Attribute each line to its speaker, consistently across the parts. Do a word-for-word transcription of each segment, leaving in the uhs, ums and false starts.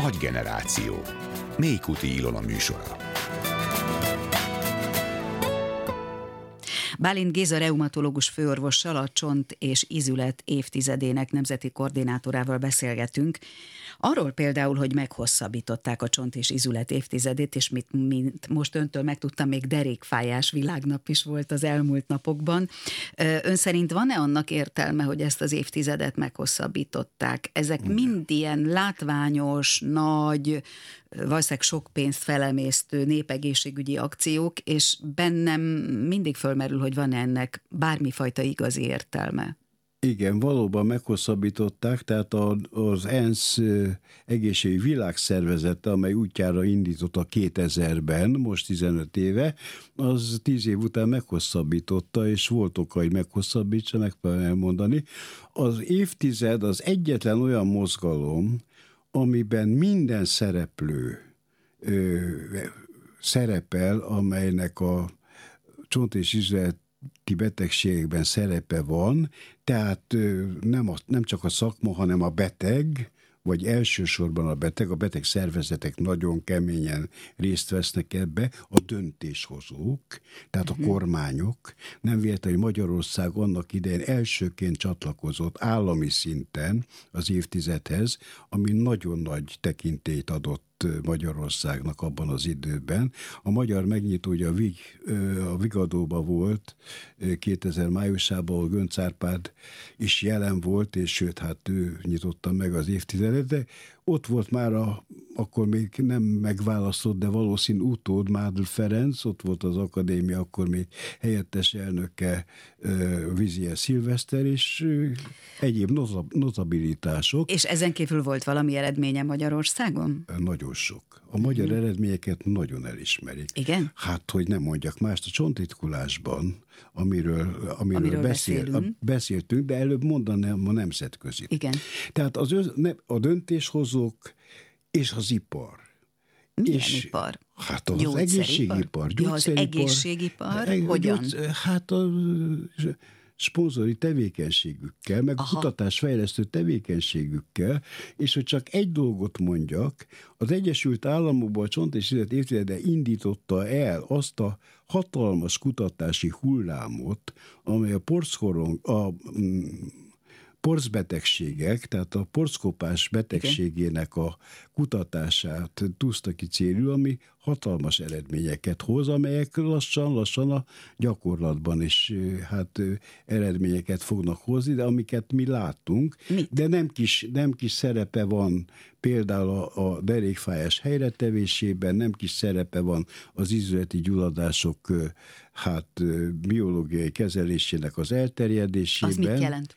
Speaker 1: Agygeneráció. Mélykuti Ilona műsora.
Speaker 2: Bálint Géza reumatológus főorvossal, a Csont és Ízület évtizedének nemzeti koordinátorával beszélgetünk. Arról például, hogy meghosszabbították a Csont és Ízület évtizedét, és mit, mint most öntől megtudtam, még derékfájás világnap is volt az elmúlt napokban. Ön szerint van-e annak értelme, hogy ezt az évtizedet meghosszabbították? Ezek mind ilyen látványos, nagy, valószínűleg sok pénzt felemésztő népegészségügyi akciók, és bennem mindig fölmerül, hogy van ennek bármifajta igazi értelme.
Speaker 3: Igen, valóban meghosszabbították, tehát az ENSZ egészségügyi világszervezete, amely útjára indította kétezerben, most tizenöt éve, az tíz év után meghosszabbította, és volt oka, hogy meghosszabbítsa, meg kell elmondani. Az évtized az egyetlen olyan mozgalom, amiben minden szereplő ö, szerepel, amelynek a csont- és ízületi betegségekben szerepe van, tehát ö, nem, a, nem csak a szakma, hanem a beteg, vagy elsősorban a beteg, a beteg szervezetek nagyon keményen részt vesznek ebbe, a döntéshozók, tehát uh-huh. a kormányok. Nem véletlen, hogy Magyarország annak idején elsőként csatlakozott állami szinten az évtizedhez, ami nagyon nagy tekintélyt adott Magyarországnak abban az időben. A magyar megnyitója a, Vig, a Vigadóban volt kétezer májusában, ahol Göncz Árpád is jelen volt, és sőt, hát ő nyitotta meg az évtizedet, de ott volt már a, akkor még nem megválasztott, de valószínű utód Mádl Ferenc, ott volt az akadémia, akkor még helyettes elnöke Vizier Szilveszter, és egyéb notabilitások.
Speaker 2: És ezen kívül volt valami eredménye Magyarországon?
Speaker 3: Nagyon sok. A magyar hmm. eredményeket nagyon elismerik.
Speaker 2: Igen?
Speaker 3: Hát, hogy nem mondjak mást, a csontritkulásban, amiről, amiről, amiről beszél, a, beszéltünk, de előbb mondanám a nemzetközi.
Speaker 2: Igen.
Speaker 3: Tehát az, a döntéshozók és az ipar.
Speaker 2: Milyen
Speaker 3: és,
Speaker 2: ipar?
Speaker 3: Hát az egészségipar.
Speaker 2: Ja, az egészségipar? Egy, hogyan?
Speaker 3: Gyógy, hát a szponzori tevékenységükkel, meg Aha. a kutatásfejlesztő tevékenységükkel, és hogy csak egy dolgot mondjak, az Egyesült Államokban a Csont és Ízület évtizede indította el azt a hatalmas kutatási hullámot, amely a porckorong, a porcbetegségek, tehát a porckopás betegségének a kutatását tűzte ki célul, ami hatalmas eredményeket hoz, amelyek lassan-lassan a gyakorlatban is hát eredményeket fognak hozni, de amiket mi látunk, Mit? de nem kis, nem kis szerepe van például a, a derékfájás helyretevésében, nem kis szerepe van az ízületi gyulladások hát biológiai kezelésének az elterjedésében.
Speaker 2: Az mit jelent?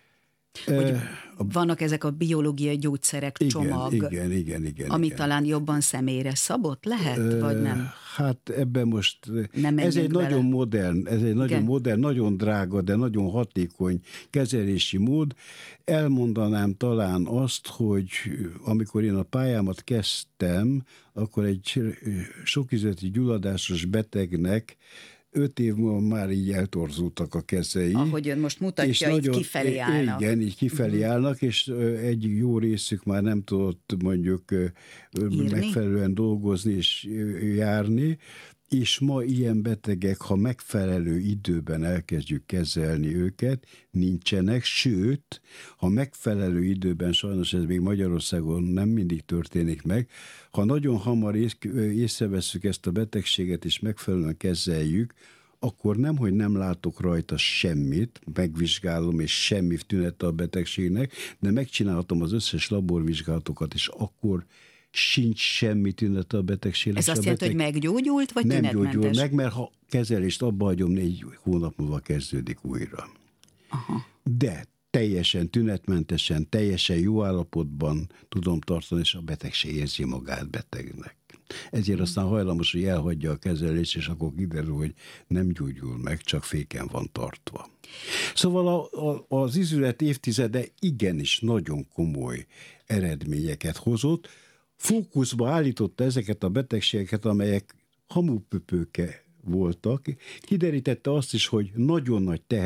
Speaker 2: Hogy vannak ezek a biológiai gyógyszerek
Speaker 3: igen,
Speaker 2: csomag,
Speaker 3: igen, igen, igen,
Speaker 2: ami
Speaker 3: igen.
Speaker 2: talán jobban személyre szabott, lehet, uh, vagy nem?
Speaker 3: Hát ebben most,
Speaker 2: nem
Speaker 3: ez egy
Speaker 2: vele.
Speaker 3: nagyon modern, ez egy igen. nagyon modern, nagyon drága, de nagyon hatékony kezelési mód. Elmondanám talán azt, hogy amikor én a pályámat kezdtem, akkor egy sokízleti gyulladásos betegnek öt év múlva már így eltorzultak a kezei.
Speaker 2: Ahogy ön most mutatja, és így nagyon, kifelé állnak.
Speaker 3: Igen, így kifelé uh-huh. állnak, és egy jó részük már nem tudott mondjuk Írni? megfelelően dolgozni és járni, és ma ilyen betegek, ha megfelelő időben elkezdjük kezelni őket, nincsenek, sőt, ha megfelelő időben, sajnos ez még Magyarországon nem mindig történik meg, ha nagyon hamar észrevesszük ezt a betegséget, és megfelelően kezeljük, akkor nem, hogy nem látok rajta semmit, megvizsgálom, és semmi tünete a betegségnek, de megcsinálhatom az összes laborvizsgálatokat, és akkor sincs semmi tünete a betegségnek.
Speaker 2: Ez azt jelenti, beteg... hogy meggyógyult, vagy
Speaker 3: nem
Speaker 2: tünetmentes? Nem
Speaker 3: gyógyul meg, mert ha kezelést abba hagyom, négy hónap múlva kezdődik újra.
Speaker 2: Aha.
Speaker 3: De teljesen tünetmentesen, teljesen jó állapotban tudom tartani, és a beteg se érzi magát betegnek. Ezért aztán hajlamos, hogy elhagyja a kezelést, és akkor kiderül, hogy nem gyógyul meg, csak féken van tartva. Szóval a, a, az ízület évtizede igenis nagyon komoly eredményeket hozott, fókuszba állította ezeket a betegségeket, amelyek hamupöpőke voltak. Kiderítette azt is, hogy nagyon nagy teher a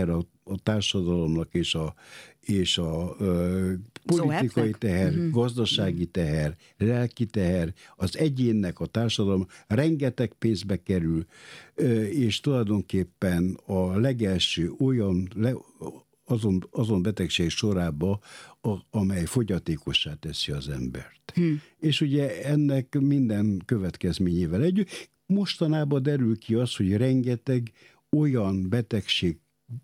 Speaker 3: a társadalomnak és a, és a ö, politikai teher, uh-huh. gazdasági teher, lelki teher, az egyénnek, a társadalom rengeteg pénzbe kerül, ö, és tulajdonképpen a legelső olyan le, azon, azon betegség sorába, a, amely fogyatékossá teszi az embert. Hmm. És ugye ennek minden következményével együtt mostanában derül ki az, hogy rengeteg olyan betegség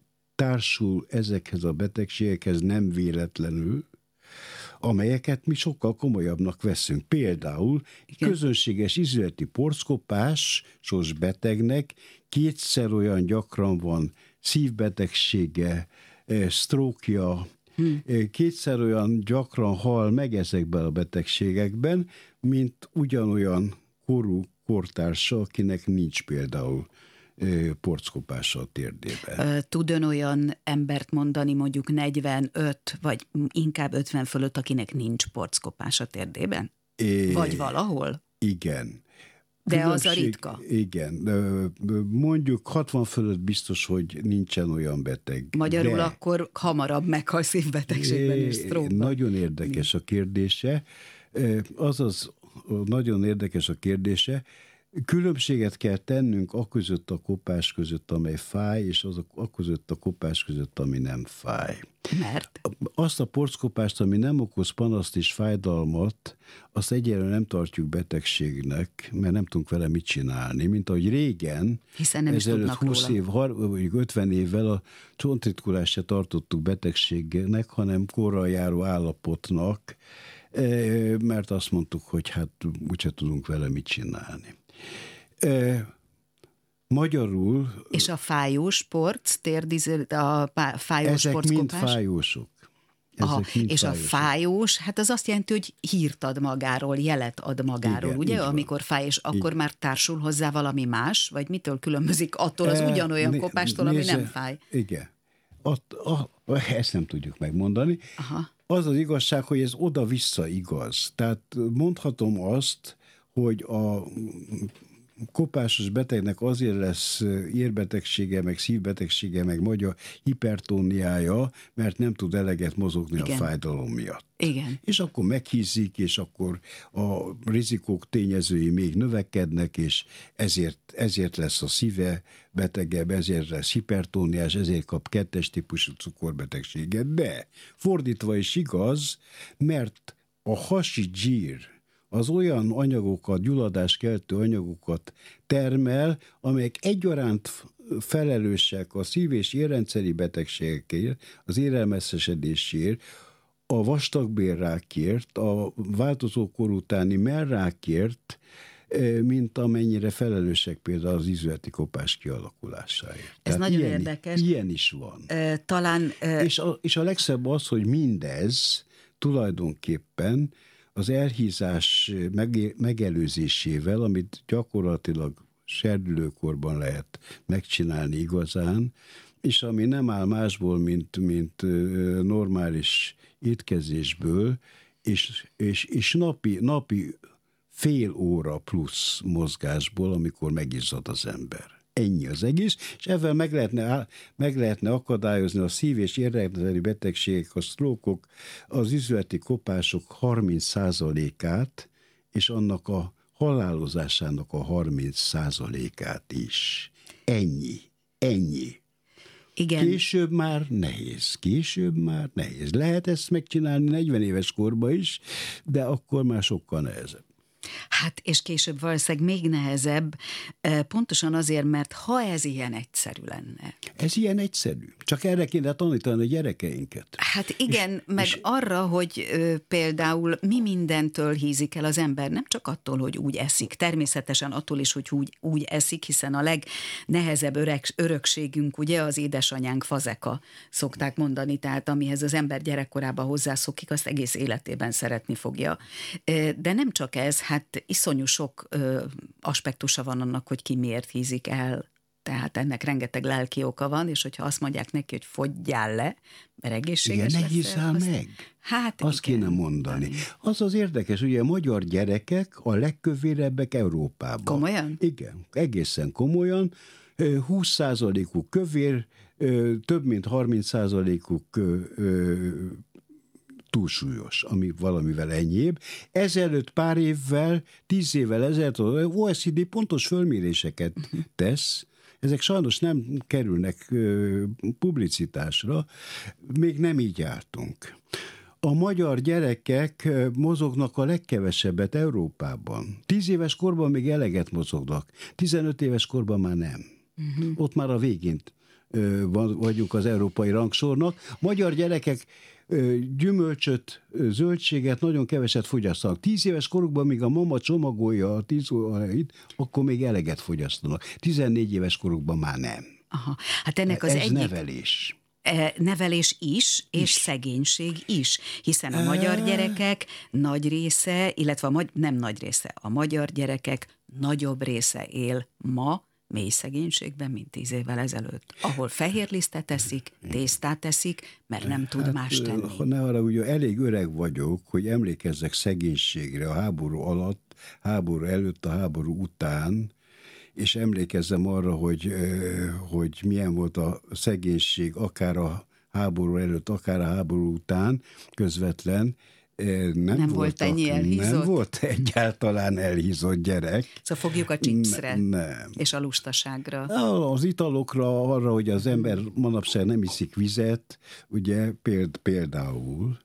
Speaker 3: társul ezekhez a betegségekhez nem véletlenül, amelyeket mi sokkal komolyabbnak veszünk. Például igen. közönséges izületi porckopásos betegnek kétszer olyan gyakran van szívbetegsége, sztrókja, hmm. kétszer olyan gyakran hal meg ezekben a betegségekben, mint ugyanolyan korú kortársa, akinek nincs például porckopása a térdében.
Speaker 2: Tud ön olyan embert mondani, mondjuk negyvenöt, vagy inkább ötven fölött, akinek nincs porckopás a térdében? É, vagy valahol?
Speaker 3: Igen.
Speaker 2: De különbség, az a ritka?
Speaker 3: Igen. Mondjuk hatvan fölött biztos, hogy nincsen olyan beteg.
Speaker 2: Magyarul
Speaker 3: de...
Speaker 2: akkor hamarabb meghal szívbetegségben és sztrókban.
Speaker 3: Nagyon érdekes a kérdése. Azaz, nagyon érdekes a kérdése. Különbséget kell tennünk aközött a kopás között, amely fáj, és az aközött a kopás között, ami nem fáj.
Speaker 2: Mert?
Speaker 3: Azt a porckopást, ami nem okoz panaszt és fájdalmat, azt egyelőre nem tartjuk betegségnek, mert nem tudunk vele mit csinálni. Mint ahogy régen,
Speaker 2: hiszen nem
Speaker 3: ezelőtt húsz év, vagy ötven évvel a csontritkulást se tartottuk betegségnek, hanem korral járó állapotnak, mert azt mondtuk, hogy hát úgyse tudunk vele mit csinálni. E, magyarul...
Speaker 2: És a fájós porc, térdiző, a fájós
Speaker 3: ezek
Speaker 2: porckopás?
Speaker 3: mind fájósok. Ezek
Speaker 2: Aha,
Speaker 3: mind
Speaker 2: és
Speaker 3: fájósok.
Speaker 2: A fájós, hát az azt jelenti, hogy hírt ad magáról, jelet ad magáról,
Speaker 3: igen,
Speaker 2: ugye? Amikor fáj, és akkor
Speaker 3: így. Már
Speaker 2: társul hozzá valami más, vagy mitől különbözik attól az e, ugyanolyan né, kopástól, ami nézze, nem fáj?
Speaker 3: Igen. At, a, ezt nem tudjuk megmondani.
Speaker 2: Aha.
Speaker 3: Az az igazság, hogy ez oda-vissza igaz. Tehát mondhatom azt, hogy a kopásos betegnek azért lesz érbetegsége, meg szívbetegsége, meg magyar hipertóniája, mert nem tud eleget mozogni igen. a fájdalom miatt.
Speaker 2: Igen.
Speaker 3: És akkor meghízik, és akkor a rizikók tényezői még növekednek, és ezért, ezért lesz a szíve betegebb, ezért lesz hipertóniás, ezért kap kettes típusú cukorbetegséget. De fordítva is igaz, mert a hasi dzsír az olyan anyagokat, gyulladáskeltő anyagokat termel, amelyek egyaránt felelősek a szív- és érrendszeri betegségekért, az élelmezésedésért, a vastagbélrákért, a változókor utáni mellrákért, mint amennyire felelősek például az izületi kopás kialakulásáért.
Speaker 2: Ez
Speaker 3: Tehát
Speaker 2: nagyon
Speaker 3: ilyen,
Speaker 2: érdekes.
Speaker 3: Ilyen is van.
Speaker 2: E, talán... E...
Speaker 3: És, a, és a legszebb az, hogy mindez tulajdonképpen az elhízás megelőzésével, amit gyakorlatilag serdülőkorban lehet megcsinálni igazán, és ami nem áll másból, mint, mint normális étkezésből, és, és, és napi, napi fél óra plusz mozgásból, amikor megizzad az ember. Ennyi az egész, és ezzel meg lehetne, meg lehetne akadályozni a szív- és érrendszeri betegségek, a sztrókok, az izületi kopások harminc százalékát, és annak a halálozásának a harminc százalékát is. Ennyi. Ennyi.
Speaker 2: Igen.
Speaker 3: Később már nehéz. Később már nehéz. Lehet ezt megcsinálni negyven éves korban is, de akkor már sokkal nehezebb.
Speaker 2: Hát, és később valószínűleg még nehezebb, pontosan azért, mert ha ez ilyen egyszerű lenne.
Speaker 3: Ez ilyen egyszerű. Csak erre kéne tanítani a gyerekeinket.
Speaker 2: Hát igen, és, meg
Speaker 3: és...
Speaker 2: arra, hogy ö, például mi mindentől hízik el az ember, nem csak attól, hogy úgy eszik, természetesen attól is, hogy úgy, úgy eszik, hiszen a legnehezebb öreg, örökségünk, ugye az édesanyánk fazeka, szokták mondani, tehát amihez az ember gyerekkorában hozzászokik, azt egész életében szeretni fogja. De nem csak ez, hát iszonyú sok ö, aspektusa van annak, hogy ki miért hízik el. Tehát ennek rengeteg lelki oka van, és hogyha azt mondják neki, hogy fogyjál le, mert egészséges
Speaker 3: igen,
Speaker 2: lesz.
Speaker 3: ne hízzál
Speaker 2: azt...
Speaker 3: meg.
Speaker 2: Hát
Speaker 3: azt
Speaker 2: igen.
Speaker 3: kéne mondani. Az az érdekes, ugye a magyar gyerekek a legkövérebbek Európában.
Speaker 2: Komolyan?
Speaker 3: Igen, egészen komolyan. húsz százalékuk kövér, több mint harminc százalékuk túlsúlyos, ami valamivel enyhébb. Ezelőtt pár évvel, tíz évvel ezelőtt az o e cé dé pontos fölméréseket tesz, ezek sajnos nem kerülnek publicitásra, még nem így jártunk. A magyar gyerekek mozognak a legkevesebbet Európában. Tíz éves korban még eleget mozognak, tizenöt éves korban már nem. Uh-huh. Ott már a végén vagyunk az európai rangsornak. Magyar gyerekek gyümölcsöt, zöldséget nagyon keveset fogyasztanak. Tíz éves korukban, míg a mama csomagolja a tíz óráit, akkor még eleget fogyasztanak. Tizennégy éves korukban már nem.
Speaker 2: Aha. Hát ennek az
Speaker 3: Ez
Speaker 2: egyik...
Speaker 3: nevelés.
Speaker 2: Nevelés is, és is. Szegénység is, hiszen a magyar gyerekek nagy része, illetve a magy- nem nagy része, a magyar gyerekek nagyobb része él ma mély szegénységben, mint tíz évvel ezelőtt, ahol fehérlisztet teszik, tésztát teszik, mert nem tud hát, más tenni.
Speaker 3: Ne arra, ugye elég öreg vagyok, hogy emlékezzek szegénységre a háború alatt, háború előtt, a háború után, és emlékezzem arra, hogy, hogy milyen volt a szegénység akár a háború előtt, akár a háború után közvetlen. Nem,
Speaker 2: nem voltak, volt ennyi elhízott?
Speaker 3: Nem volt egyáltalán elhízott gyerek.
Speaker 2: Szóval fogjuk a chipsre
Speaker 3: ne,
Speaker 2: és a lustaságra.
Speaker 3: Az italokra, arra, hogy az ember manapság nem iszik vizet, ugye péld, például.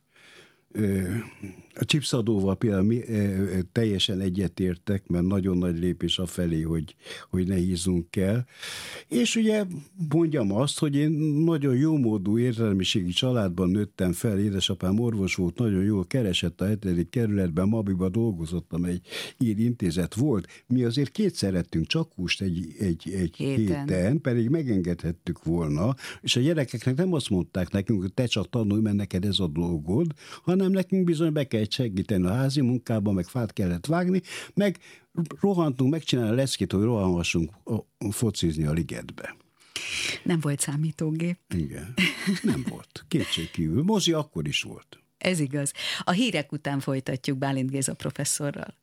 Speaker 3: A chipsadóval például mi, teljesen egyetértek, mert nagyon nagy lépés afelé, hogy, hogy ne hízzunk el. És ugye mondjam azt, hogy én nagyon jómódú értelmiségi családban nőttem fel, édesapám orvos volt, nagyon jól keresett a hetedik kerületben, Mabiba dolgozott, amely ír intézet volt. Mi azért kétszer ettünk csak húst egy, egy, egy héten. héten, pedig megengedhettük volna, és a gyerekeknek nem azt mondták nekünk, hogy te csak tanulj, mert neked ez a dolgod, hanem nekünk bizony be kell segíteni a házi munkában, meg fát kellett vágni, meg rohantunk megcsinálni a leckét, hogy rohanhassunk focizni a ligetbe.
Speaker 2: Nem volt számítógép.
Speaker 3: Igen, nem volt. Kétségkívül. Mozi akkor is volt.
Speaker 2: Ez igaz. A hírek után folytatjuk Bálint Géza professzorral.